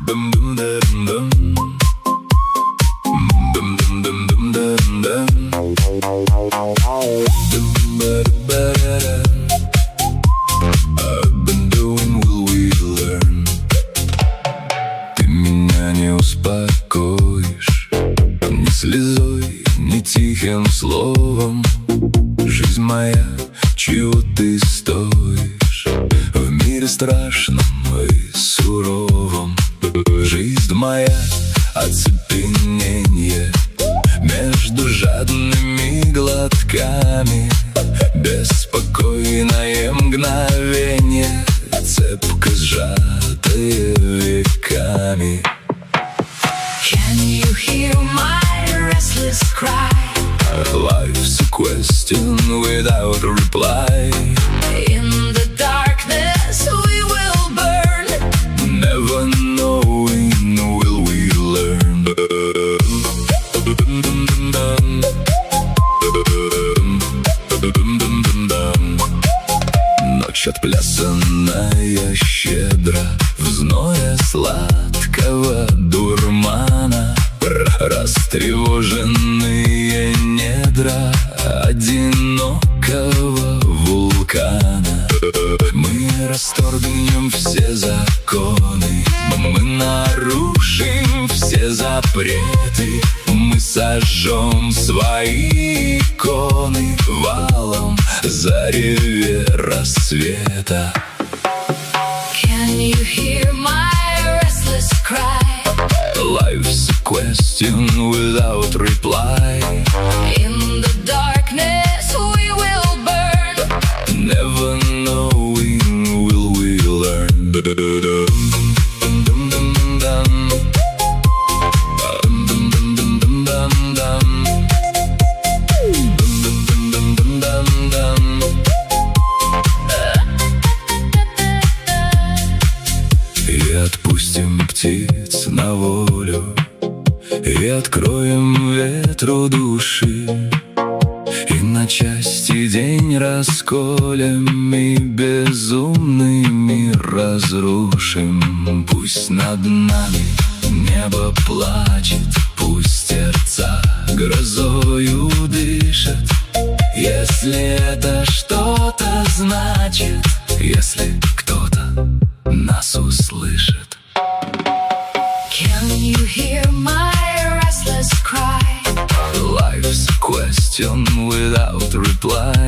Bum bum dum dum. Bum bum dum dum dum dum. Dum ba ba da. I've been doing will we learn. Ты меня не успокоишь ни слезой, ни тихим словом. Жизнь моя, чего ты стоишь в мире страшном и суровом. Жизнь моя, оцепенение между жадными глотками. Беспокойное мгновение, цепко сжатое веками. Can you hear my restless cry? Life's a question without a reply. In the darkness we will burn, Never knowing will we learn. Ночь отплясанная щедро в зное сладкого дурмана. Растревоженные недра одинокого вулкана. Мы расторгнем все законы, мы нарушим все запреты. Мы сожжем свои иконы валом зареве рассвета. can you hear my restless cry? Life's a question without reply. In the darkness we will burn, Never knowing will we learn. И отпустим птиц на волю, и откроем ветру души, и на части день расколем, и безумный мир разрушим. Пусть над нами небо плачет, пусть сердца грозою дышат. Если это что-то значит, если кто-то нас услышит. can you hear my restless cry? Life's a question without reply.